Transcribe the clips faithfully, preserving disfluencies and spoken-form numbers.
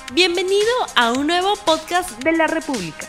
Bienvenido a un nuevo podcast de La República.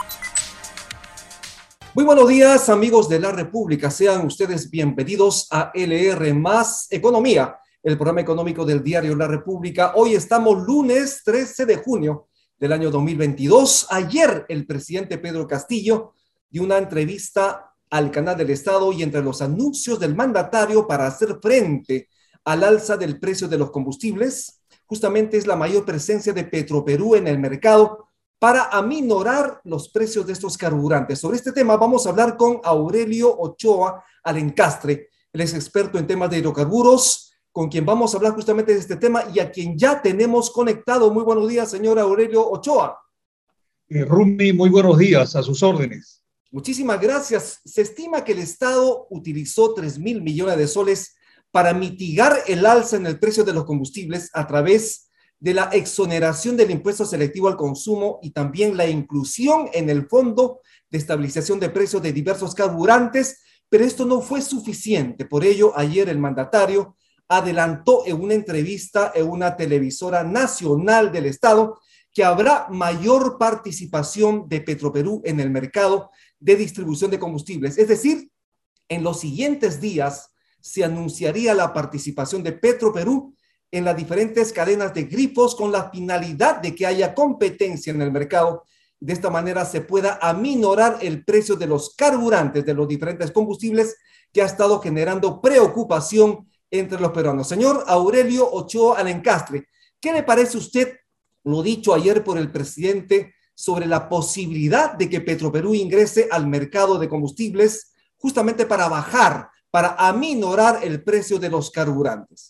Muy buenos días, amigos de La República. Sean ustedes bienvenidos a L R más Economía, el programa económico del diario La República. Hoy estamos lunes trece de junio del año dos mil veintidós. Ayer el presidente Pedro Castillo dio una entrevista al Canal del Estado y entre los anuncios del mandatario para hacer frente al alza del precio de los combustibles, justamente es la mayor presencia de Petroperú en el mercado para aminorar los precios de estos carburantes. Sobre este tema vamos a hablar con Aurelio Ochoa Alencastre. Él es experto en temas de hidrocarburos, con quien vamos a hablar justamente de este tema y a quien ya tenemos conectado. Muy buenos días, señor Aurelio Ochoa. Eh, Rumi, muy buenos días, a sus órdenes. Muchísimas gracias. Se estima que el Estado utilizó tres mil millones de soles para mitigar el alza en el precio de los combustibles a través de la exoneración del impuesto selectivo al consumo y también la inclusión en el Fondo de Estabilización de Precios de diversos carburantes, pero esto no fue suficiente. Por ello, ayer el mandatario adelantó en una entrevista en una televisora nacional del Estado que habrá mayor participación de Petroperú en el mercado de distribución de combustibles. Es decir, en los siguientes días se anunciaría la participación de Petroperú en las diferentes cadenas de grifos con la finalidad de que haya competencia en el mercado. De esta manera se pueda aminorar el precio de los carburantes de los diferentes combustibles que ha estado generando preocupación entre los peruanos. Señor Aurelio Ochoa Alencastre, ¿qué le parece a usted lo dicho ayer por el presidente sobre la posibilidad de que Petroperú ingrese al mercado de combustibles justamente para bajar, para aminorar el precio de los carburantes?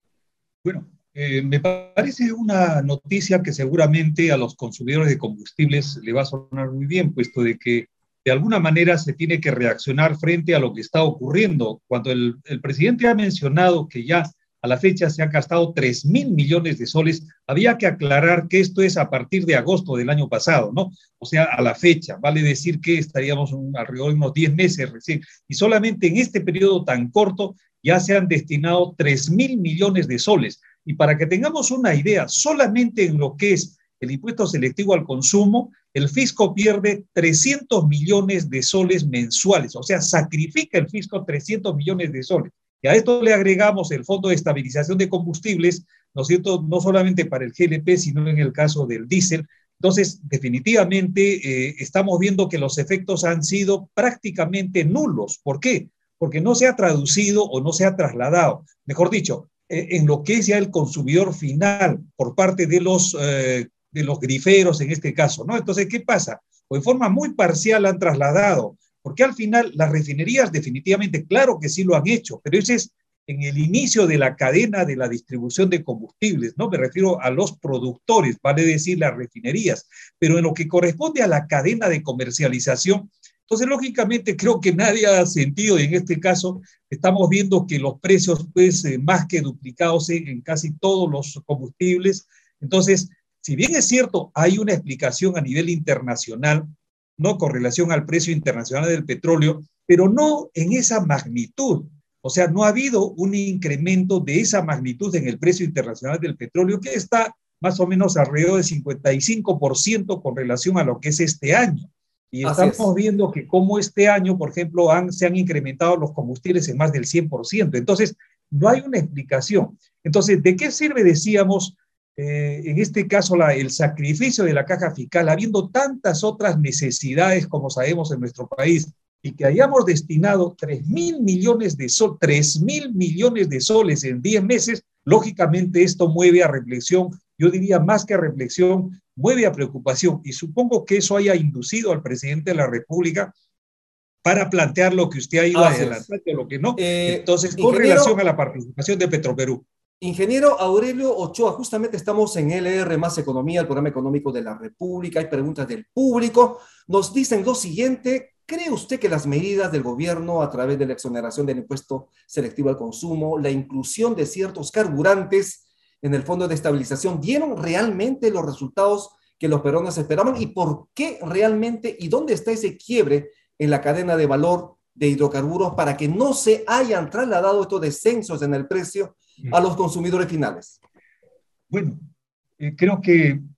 Bueno, eh, me parece una noticia que seguramente a los consumidores de combustibles le va a sonar muy bien, puesto de que de alguna manera se tiene que reaccionar frente a lo que está ocurriendo. Cuando el, el presidente ha mencionado que ya a la fecha se han gastado tres mil millones de soles, había que aclarar que esto es a partir de agosto del año pasado, ¿no? O sea, a la fecha, vale decir que estaríamos un, alrededor de unos diez meses recién, y solamente en este periodo tan corto ya se han destinado tres mil millones de soles. Y para que tengamos una idea, solamente en lo que es el impuesto selectivo al consumo, el fisco pierde trescientos millones de soles mensuales, o sea, sacrifica el fisco trescientos millones de soles. Y a esto le agregamos el Fondo de Estabilización de Combustibles, ¿no es cierto?, no solamente para el G L P, sino en el caso del diésel. Entonces, definitivamente eh, estamos viendo que los efectos han sido prácticamente nulos. ¿Por qué? Porque no se ha traducido o no se ha trasladado, mejor dicho, eh, en lo que es ya el consumidor final por parte de los, eh, de los griferos en este caso, ¿no? Entonces, ¿qué pasa? Pues en forma muy parcial han trasladado, porque al final las refinerías definitivamente, claro que sí lo han hecho, pero ese es en el inicio de la cadena de la distribución de combustibles, ¿no? Me refiero a los productores, vale decir las refinerías, pero en lo que corresponde a la cadena de comercialización, entonces, lógicamente, creo que nadie ha sentido, y en este caso estamos viendo que los precios, pues, eh, más que duplicados en, en casi todos los combustibles. Entonces, si bien es cierto, hay una explicación a nivel internacional, ¿no?, con relación al precio internacional del petróleo, pero no en esa magnitud. O sea, no ha habido un incremento de esa magnitud en el precio internacional del petróleo, que está más o menos alrededor de cincuenta y cinco por ciento con relación a lo que es este año. Y estamos viendo que como este año, por ejemplo, han, se han incrementado los combustibles en más del cien por ciento. Entonces, no hay una explicación. Entonces, ¿de qué sirve, decíamos, eh, en este caso, la, el sacrificio de la caja fiscal, habiendo tantas otras necesidades, como sabemos, en nuestro país, y que hayamos destinado tres mil millones de soles, tres mil millones de soles en diez meses? Lógicamente, esto mueve a reflexión, yo diría más que a reflexión, mueve a preocupación, y supongo que eso haya inducido al presidente de la República para plantear lo que usted ha ido adelantando, lo que no. Eh, Entonces, con relación a la participación de Petroperú. Ingeniero Aurelio Ochoa, justamente estamos en L R más Economía, el programa económico de la República. Hay preguntas del público. Nos dicen lo siguiente: ¿cree usted que las medidas del gobierno a través de la exoneración del impuesto selectivo al consumo, la inclusión de ciertos carburantes en el Fondo de Estabilización, dieron realmente los resultados que los peruanos esperaban? ¿Y por qué realmente, y dónde está ese quiebre en la cadena de valor de hidrocarburos para que no se hayan trasladado estos descensos en el precio a los consumidores finales? Bueno, eh, creo que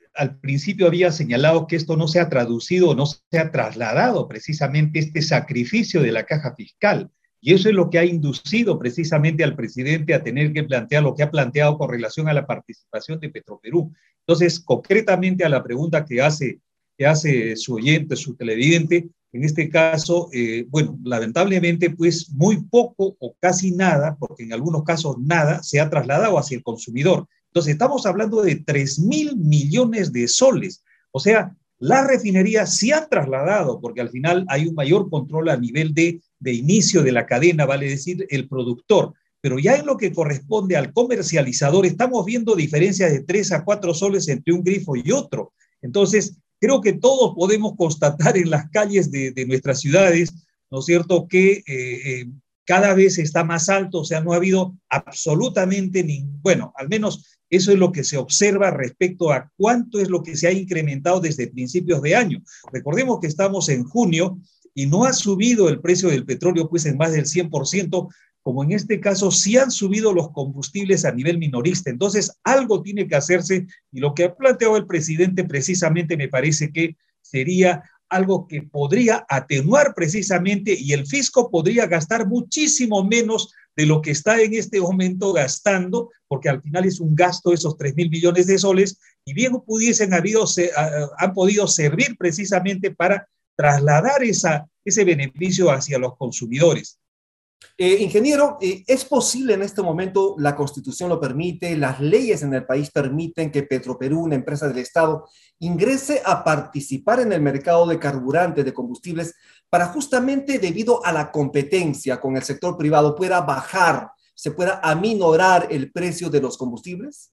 al principio había señalado que esto no se ha traducido, no se ha trasladado precisamente este sacrificio de la caja fiscal. Y eso es lo que ha inducido precisamente al presidente a tener que plantear lo que ha planteado con relación a la participación de Petroperú. Entonces, concretamente a la pregunta que hace, que hace su oyente, su televidente, en este caso, eh, bueno, lamentablemente, pues muy poco o casi nada, porque en algunos casos nada, se ha trasladado hacia el consumidor. Entonces, estamos hablando de tres mil millones de soles. O sea, las refinerías sí han trasladado, porque al final hay un mayor control a nivel de, de inicio de la cadena, vale decir, el productor. Pero ya en lo que corresponde al comercializador, estamos viendo diferencias de tres a cuatro soles entre un grifo y otro. Entonces, creo que todos podemos constatar en las calles de, de nuestras ciudades, ¿no es cierto?, que eh, eh, cada vez está más alto, o sea, no ha habido absolutamente ningún, bueno, al menos eso es lo que se observa respecto a cuánto es lo que se ha incrementado desde principios de año. Recordemos que estamos en junio y no ha subido el precio del petróleo pues en más del cien por ciento, como en este caso sí han subido los combustibles a nivel minorista. Entonces, algo tiene que hacerse y lo que ha planteado el presidente precisamente me parece que sería algo que podría atenuar precisamente y el fisco podría gastar muchísimo menos de lo que está en este momento gastando, porque al final es un gasto esos tres mil millones de soles y bien pudiesen habido, se, uh, han podido servir precisamente para trasladar esa, ese beneficio hacia los consumidores. Eh, ingeniero, eh, ¿es posible en este momento, la Constitución lo permite, las leyes en el país permiten que Petroperú, una empresa del Estado, ingrese a participar en el mercado de carburantes, de combustibles, para justamente debido a la competencia con el sector privado pueda bajar, se pueda aminorar el precio de los combustibles?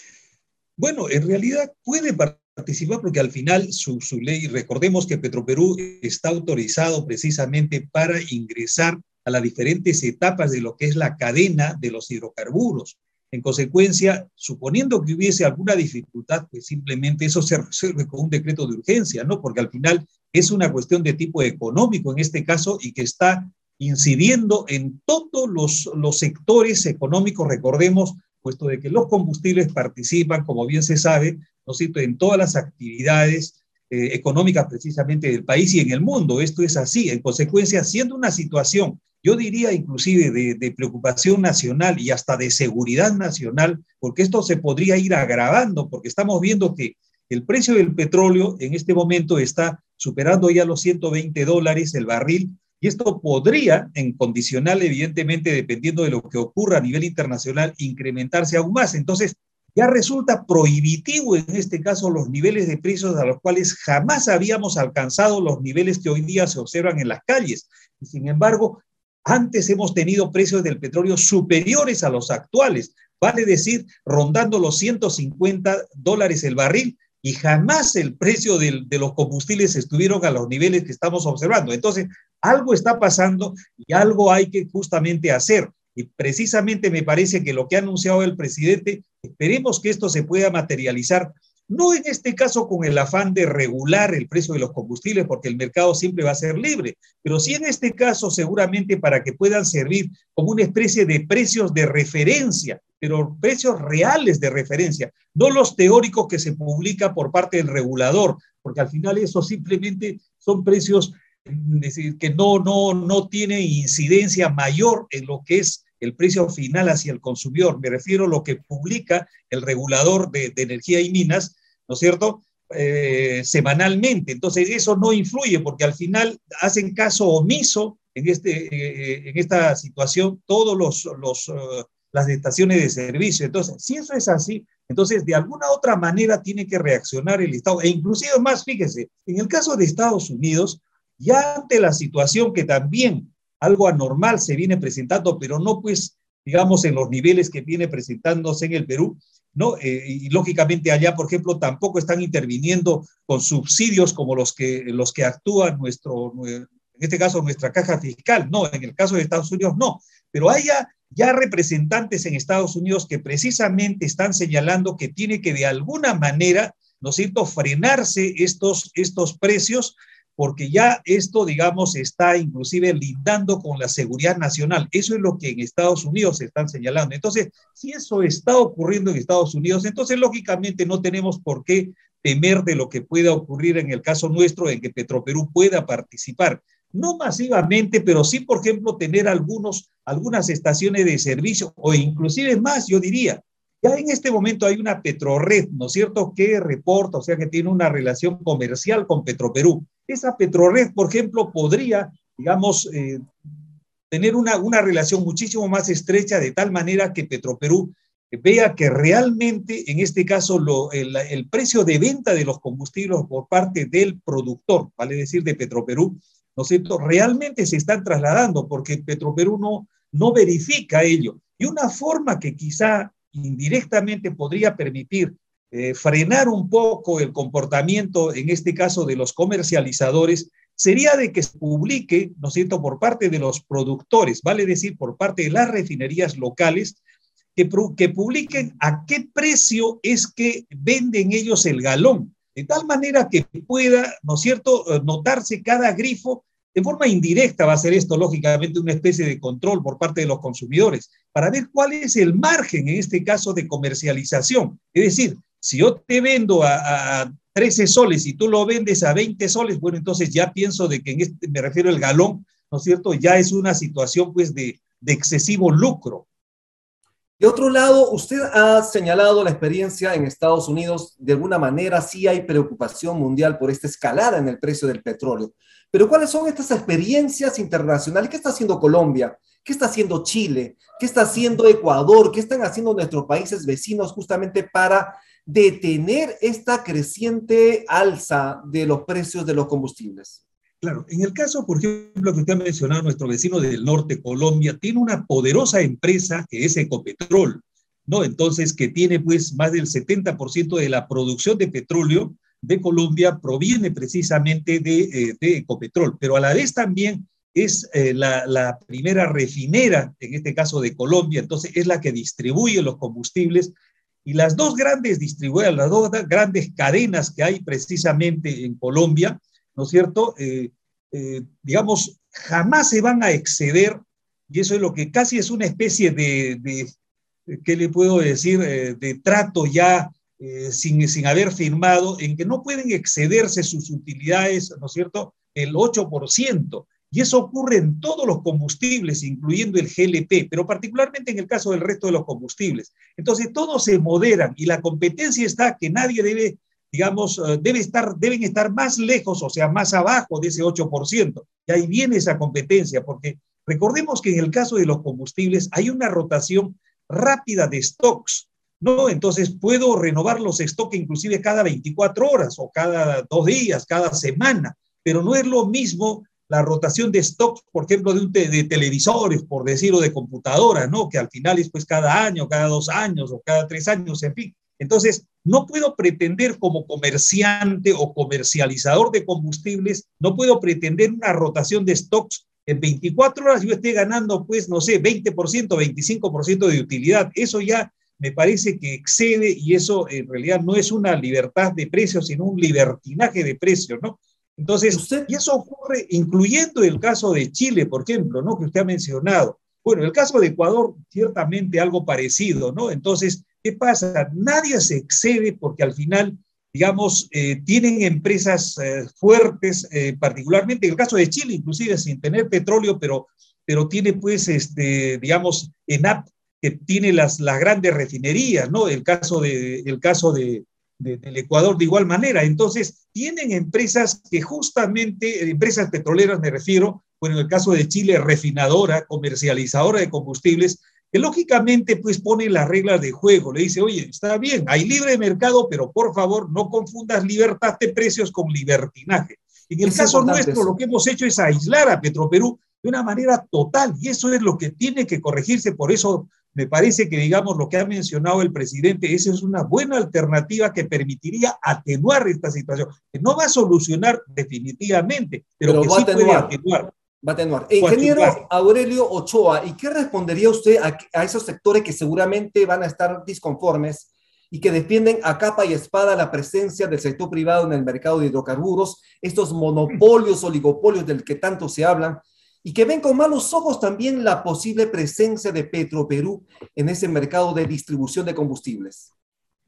Bueno, en realidad puede participar porque al final su, su ley, recordemos que Petroperú está autorizado precisamente para ingresar a las diferentes etapas de lo que es la cadena de los hidrocarburos. En consecuencia, suponiendo que hubiese alguna dificultad, pues simplemente eso se resuelve con un decreto de urgencia, ¿no? Porque al final es una cuestión de tipo económico en este caso y que está incidiendo en todos los, los sectores económicos, recordemos, puesto de que los combustibles participan, como bien se sabe, ¿no es cierto?, en todas las actividades eh, económicas precisamente del país y en el mundo. Esto es así. En consecuencia, siendo una situación, yo diría inclusive de, de preocupación nacional y hasta de seguridad nacional, porque esto se podría ir agravando, porque estamos viendo que el precio del petróleo en este momento está superando ya los ciento veinte dólares el barril, y esto podría, en condicional evidentemente, dependiendo de lo que ocurra a nivel internacional, incrementarse aún más. Entonces, ya resulta prohibitivo en este caso los niveles de precios a los cuales jamás habíamos alcanzado los niveles que hoy día se observan en las calles. Y sin embargo, antes hemos tenido precios del petróleo superiores a los actuales, vale decir, rondando los ciento cincuenta dólares el barril, y jamás el precio del, de los combustibles estuvieron a los niveles que estamos observando. Entonces, algo está pasando y algo hay que justamente hacer. Y precisamente me parece que lo que ha anunciado el presidente, esperemos que esto se pueda materializar, no en este caso con el afán de regular el precio de los combustibles, porque el mercado siempre va a ser libre, pero sí en este caso seguramente para que puedan servir como una especie de precios de referencia, pero precios reales de referencia, no los teóricos que se publican por parte del regulador, porque al final eso simplemente son precios es decir, que no, no, no tienen incidencia mayor en lo que es el precio final hacia el consumidor. Me refiero a lo que publica el regulador de, de energía y minas, ¿no es cierto?, eh, semanalmente. Entonces eso no influye porque al final hacen caso omiso en, este, eh, en esta situación todos los, los uh, las estaciones de servicio. Entonces, si eso es así, entonces de alguna otra manera tiene que reaccionar el Estado. E inclusive más, fíjese, en el caso de Estados Unidos, ya ante la situación que también algo anormal se viene presentando, pero no pues, digamos, en los niveles que viene presentándose en el Perú, ¿no? Eh, y lógicamente allá, por ejemplo, tampoco están interviniendo con subsidios como los que, los que actúa nuestro, en este caso, nuestra caja fiscal. No, en el caso de Estados Unidos no. Pero hay ya, ya representantes en Estados Unidos que precisamente están señalando que tiene que de alguna manera, ¿no es cierto?, frenarse estos, estos precios, porque ya esto, digamos, está inclusive lindando con la seguridad nacional. Eso es lo que en Estados Unidos se están señalando. Entonces, si eso está ocurriendo en Estados Unidos, entonces lógicamente no tenemos por qué temer de lo que pueda ocurrir en el caso nuestro, en que Petroperú pueda participar. No masivamente, pero sí, por ejemplo, tener algunos, algunas estaciones de servicio, o inclusive más, yo diría. Ya en este momento hay una Petrored, ¿no es cierto?, que reporta, o sea, que tiene una relación comercial con Petroperú. Esa Petrored, por ejemplo, podría, digamos, eh, tener una, una relación muchísimo más estrecha, de tal manera que Petroperú vea que realmente, en este caso, lo, el, el precio de venta de los combustibles por parte del productor, vale decir, de Petroperú, ¿no es cierto?, realmente se están trasladando, porque Petroperú no, no verifica ello. Y una forma que quizá indirectamente podría permitir eh, frenar un poco el comportamiento, en este caso de los comercializadores, sería de que se publique, ¿no es cierto?, por parte de los productores, vale decir, por parte de las refinerías locales, que, que publiquen a qué precio es que venden ellos el galón, de tal manera que pueda, ¿no es cierto?, notarse cada grifo. De forma indirecta va a ser esto, lógicamente, una especie de control por parte de los consumidores, para ver cuál es el margen, en este caso, de comercialización. Es decir, si yo te vendo a, a trece soles y tú lo vendes a veinte soles, bueno, entonces ya pienso de que, en este, me refiero al galón, ¿no es cierto?, ya es una situación, pues, de, de excesivo lucro. De otro lado, usted ha señalado la experiencia en Estados Unidos. De alguna manera sí hay preocupación mundial por esta escalada en el precio del petróleo. Pero ¿cuáles son estas experiencias internacionales? ¿Qué está haciendo Colombia? ¿Qué está haciendo Chile? ¿Qué está haciendo Ecuador? ¿Qué están haciendo nuestros países vecinos justamente para detener esta creciente alza de los precios de los combustibles? Claro, en el caso, por ejemplo, que usted ha mencionado, nuestro vecino del norte, Colombia, tiene una poderosa empresa que es Ecopetrol, ¿no? Entonces, que tiene pues más del setenta por ciento de la producción de petróleo de Colombia proviene precisamente de, eh, de Ecopetrol, pero a la vez también es eh, la, la primera refinera, en este caso de Colombia, entonces es la que distribuye los combustibles, y las dos grandes distribuidoras, las dos grandes cadenas que hay precisamente en Colombia, ¿no es cierto?, eh, eh, digamos, jamás se van a exceder, y eso es lo que casi es una especie de, de ¿qué le puedo decir?, eh, de trato ya eh, sin, sin haber firmado, en que no pueden excederse sus utilidades, ¿no es cierto?, el ocho por ciento, y eso ocurre en todos los combustibles, incluyendo el G L P, pero particularmente en el caso del resto de los combustibles. Entonces, todos se moderan, y la competencia está que nadie debe, digamos, debe estar, deben estar más lejos, o sea, más abajo de ese ocho por ciento. Y ahí viene esa competencia, porque recordemos que en el caso de los combustibles hay una rotación rápida de stocks, ¿no? Entonces puedo renovar los stocks inclusive cada veinticuatro horas, o cada dos días, cada semana, pero no es lo mismo la rotación de stocks, por ejemplo, de, un te de televisores, por decirlo, de computadoras, ¿no?, que al final es pues cada año, cada dos años, o cada tres años, en fin. Entonces, no puedo pretender como comerciante o comercializador de combustibles, no puedo pretender una rotación de stocks en veinticuatro horas, yo esté ganando, pues, no sé, veinte por ciento, veinticinco por ciento de utilidad. Eso ya me parece que excede, y eso en realidad no es una libertad de precios, sino un libertinaje de precios, ¿no? Entonces, ¿usted? Y eso ocurre incluyendo el caso de Chile, por ejemplo, ¿no?, que usted ha mencionado. Bueno, el caso de Ecuador, ciertamente algo parecido, ¿no? Entonces, ¿qué pasa? Nadie se excede porque al final, digamos, eh, tienen empresas eh, fuertes, eh, particularmente en el caso de Chile, inclusive sin tener petróleo, pero, pero tiene pues, este, digamos, ENAP, que tiene las, las grandes refinerías, ¿no? El caso, de, el caso de, de, del Ecuador de igual manera. Entonces, tienen empresas que justamente, empresas petroleras me refiero, bueno, en el caso de Chile, refinadora, comercializadora de combustibles, que lógicamente pues pone las reglas de juego, le dice, oye, está bien, hay libre mercado, pero por favor no confundas libertad de precios con libertinaje. En el caso nuestro, lo que hemos hecho es aislar a Petroperú de una manera total, y eso es lo que tiene que corregirse. Por eso me parece que, digamos, lo que ha mencionado el presidente, esa es una buena alternativa que permitiría atenuar esta situación, que no va a solucionar definitivamente, pero, pero que sí puede atenuar. Va a atenuar. Ingeniero Aurelio Ochoa, ¿y qué respondería usted a, a esos sectores que seguramente van a estar disconformes y que defienden a capa y espada la presencia del sector privado en el mercado de hidrocarburos, estos monopolios, oligopolios del que tanto se hablan, y que ven con malos ojos también la posible presencia de Petroperú en ese mercado de distribución de combustibles?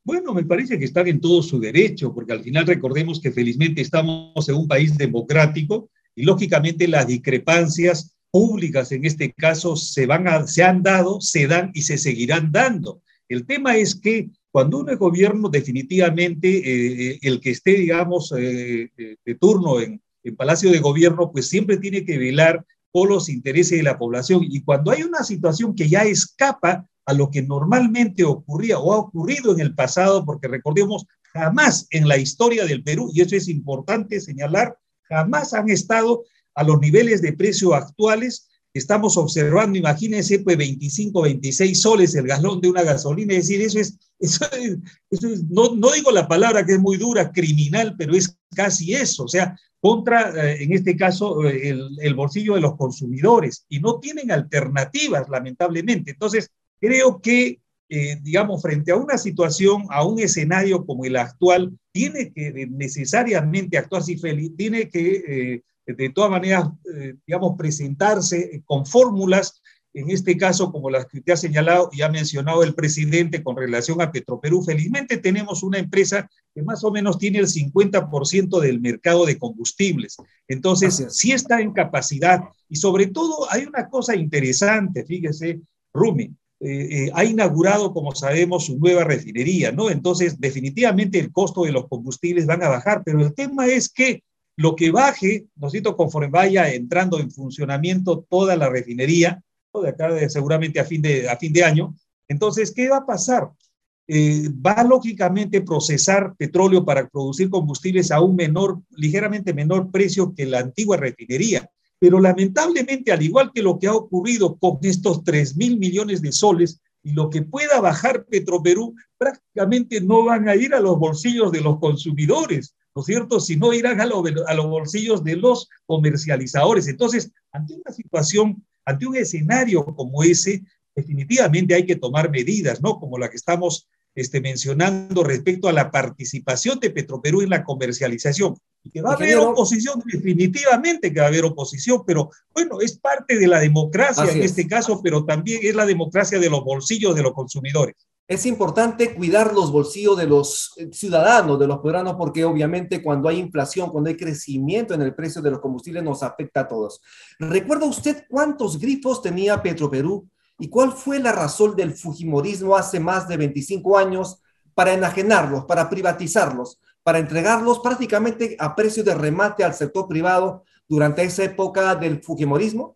Bueno, me parece que están en todo su derecho, porque al final recordemos que felizmente estamos en un país democrático y lógicamente las discrepancias públicas en este caso se, van a, se han dado, se dan y se seguirán dando. El tema es que cuando uno es gobierno, definitivamente eh, el que esté, digamos, eh, de turno en, en Palacio de Gobierno, pues siempre tiene que velar por los intereses de la población. Y cuando hay una situación que ya escapa a lo que normalmente ocurría o ha ocurrido en el pasado, porque recordemos, jamás en la historia del Perú, y eso es importante señalar, jamás han estado a los niveles de precio actuales. Estamos observando, imagínense, pues veinticinco, veintiséis soles el galón de una gasolina, es decir, eso es, eso es, eso es no, no digo la palabra que es muy dura, criminal, pero es casi eso, o sea, contra, eh, en este caso, eh, el, el bolsillo de los consumidores, y no tienen alternativas, lamentablemente. Entonces, creo que, eh, digamos, frente a una situación, a un escenario como el actual, tiene que necesariamente actuar, si Feli, tiene que... Eh, de todas maneras, eh, digamos, presentarse con fórmulas, en este caso, como las que usted ha señalado y ha mencionado el presidente con relación a Petroperú. Felizmente tenemos una empresa que más o menos tiene el cincuenta por ciento del mercado de combustibles. Entonces, sí está en capacidad y sobre todo hay una cosa interesante, fíjese, Rumi, eh, eh, ha inaugurado, como sabemos, su nueva refinería, ¿no? Entonces, definitivamente el costo de los combustibles van a bajar, pero el tema es que lo que baje, ¿no es cierto?, conforme vaya entrando en funcionamiento toda la refinería, ¿no?, de acá de, seguramente a fin de, a fin de año, entonces, ¿qué va a pasar? Eh, va lógicamente procesar petróleo para producir combustibles a un menor, ligeramente menor precio que la antigua refinería, pero lamentablemente, al igual que lo que ha ocurrido con estos tres mil millones de soles, y lo que pueda bajar Petroperú, prácticamente no van a ir a los bolsillos de los consumidores, ¿no es cierto?, si no irán a, lo, a los bolsillos de los comercializadores. Entonces, ante una situación, ante un escenario como ese, definitivamente hay que tomar medidas, ¿no?, como la que estamos este, mencionando respecto a la participación de Petroperú en la comercialización. Y que va a haber oposición, definitivamente que va a haber oposición, pero bueno, es parte de la democracia en este caso, pero también es la democracia de los bolsillos de los consumidores. Es importante cuidar los bolsillos de los ciudadanos, de los peruanos, porque obviamente cuando hay inflación, cuando hay crecimiento en el precio de los combustibles, nos afecta a todos. ¿Recuerda usted cuántos grifos tenía Petroperú y cuál fue la razón del fujimorismo hace más de veinticinco años para enajenarlos, para privatizarlos, para entregarlos prácticamente a precio de remate al sector privado durante esa época del fujimorismo?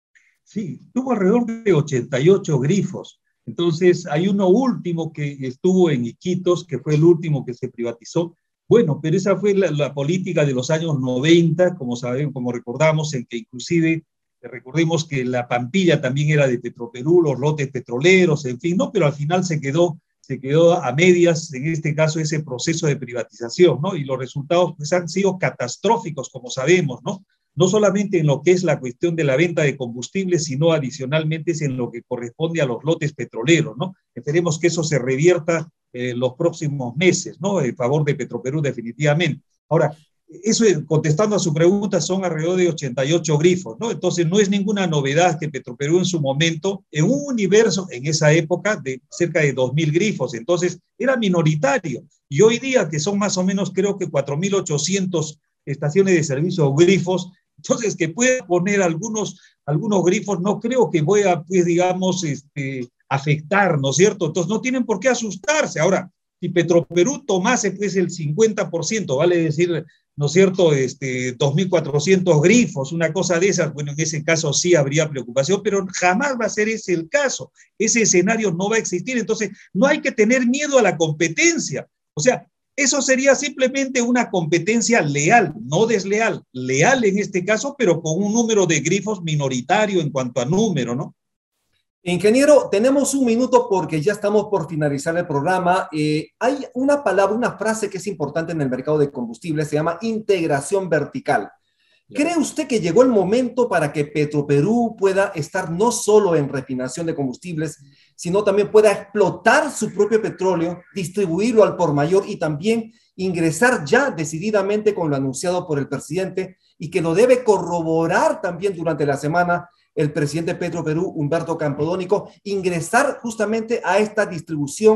Sí, tuvo alrededor de ochenta y ocho grifos. Entonces, hay uno último que estuvo en Iquitos, que fue el último que se privatizó. Bueno, pero esa fue la, la política de los años noventa, como sabemos, como recordamos, en que inclusive, recordemos que la Pampilla también era de Petroperú, los lotes petroleros, en fin, ¿no? Pero al final se quedó, se quedó a medias, en este caso, ese proceso de privatización, ¿no? Y los resultados pues, han sido catastróficos, como sabemos, ¿no? No solamente en lo que es la cuestión de la venta de combustibles, sino adicionalmente es en lo que corresponde a los lotes petroleros, ¿no? Esperemos que eso se revierta en eh, los próximos meses, ¿no? En favor de Petroperú, definitivamente. Ahora, eso, contestando a su pregunta, son alrededor de ochenta y ocho grifos, ¿no? Entonces, no es ninguna novedad que Petroperú en su momento, en un universo, en esa época, de cerca de dos mil grifos, entonces, era minoritario. Y hoy día, que son más o menos, creo que cuatro mil ochocientos estaciones de servicio o grifos, entonces que pueda poner algunos, algunos grifos, no creo que voy a, pues, digamos, este, afectar, ¿no es cierto? Entonces no tienen por qué asustarse. Ahora, si Petroperú tomase pues el cincuenta por ciento, vale decir, ¿no es cierto?, este, dos mil cuatrocientos grifos, una cosa de esas, bueno, en ese caso sí habría preocupación, pero jamás va a ser ese el caso. Ese escenario no va a existir, entonces no hay que tener miedo a la competencia. O sea, eso sería simplemente una competencia leal, no desleal, leal en este caso, pero con un número de grifos minoritario en cuanto a número, ¿no? Ingeniero, tenemos un minuto porque ya estamos por finalizar el programa. Eh, hay una palabra, una frase que es importante en el mercado de combustibles, se llama integración vertical. ¿Cree usted que llegó el momento para que Petroperú pueda estar no solo en refinación de combustibles, sino también pueda explotar su propio petróleo, distribuirlo al por mayor y también ingresar ya decididamente con lo anunciado por el presidente y que lo debe corroborar también durante la semana el presidente Petroperú, Humberto Campodónico, ingresar justamente a esta distribución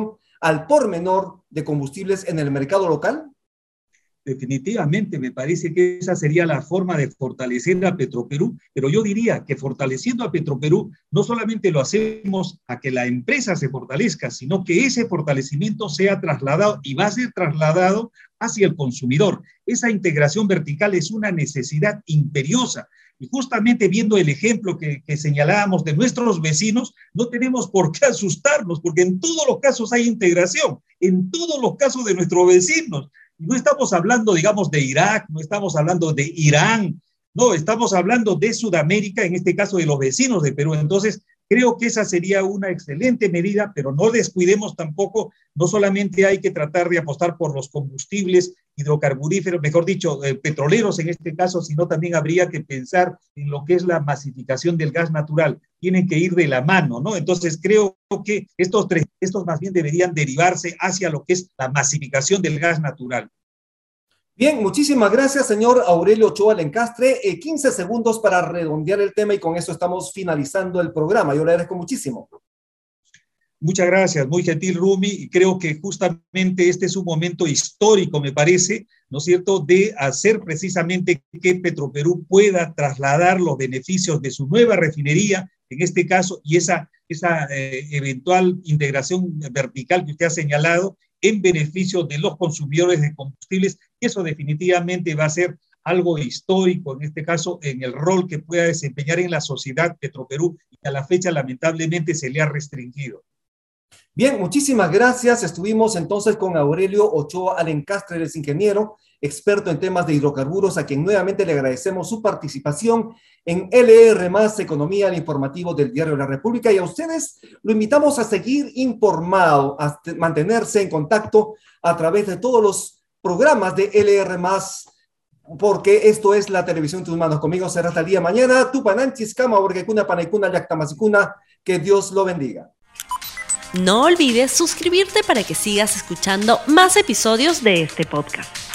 al por menor de combustibles en el mercado local? Definitivamente, me parece que esa sería la forma de fortalecer a Petroperú, pero yo diría que fortaleciendo a Petroperú no solamente lo hacemos a que la empresa se fortalezca, sino que ese fortalecimiento sea trasladado y va a ser trasladado hacia el consumidor. Esa integración vertical es una necesidad imperiosa. Y justamente viendo el ejemplo que, que señalábamos de nuestros vecinos, no tenemos por qué asustarnos, porque en todos los casos hay integración, en todos los casos de nuestros vecinos. No estamos hablando, digamos, de Irak, no estamos hablando de Irán, no, estamos hablando de Sudamérica, en este caso de los vecinos de Perú. Entonces, creo que esa sería una excelente medida, pero no descuidemos tampoco, no solamente hay que tratar de apostar por los combustibles hidrocarburíferos, mejor dicho, eh, petroleros en este caso, sino también habría que pensar en lo que es la masificación del gas natural. Tienen que ir de la mano, ¿no? Entonces, creo que estos tres, estos más bien deberían derivarse hacia lo que es la masificación del gas natural. Bien, muchísimas gracias, señor Aurelio Ochoa Lencastre. Eh, quince segundos para redondear el tema y con eso estamos finalizando el programa. Yo le agradezco muchísimo. Muchas gracias, muy gentil Rumi, y creo que justamente este es un momento histórico, me parece, ¿no es cierto?, de hacer precisamente que Petroperú pueda trasladar los beneficios de su nueva refinería, en este caso, y esa, esa eh, eventual integración vertical que usted ha señalado, en beneficio de los consumidores de combustibles, y eso definitivamente va a ser algo histórico, en este caso, en el rol que pueda desempeñar en la sociedad Petroperú, y que a la fecha lamentablemente se le ha restringido. Bien, muchísimas gracias. Estuvimos entonces con Aurelio Ochoa Alencastre, es ingeniero, experto en temas de hidrocarburos, a quien nuevamente le agradecemos su participación en L R más Economía, el informativo del Diario La República. Y a ustedes lo invitamos a seguir informado, a mantenerse en contacto a través de todos los programas de L R más, porque esto es la televisión en tus manos. Conmigo será hasta el día de mañana. Tupananchis, Kama, Borgecuna, Panaicuna, Yactamacicuna. Que Dios lo bendiga. No olvides suscribirte para que sigas escuchando más episodios de este podcast.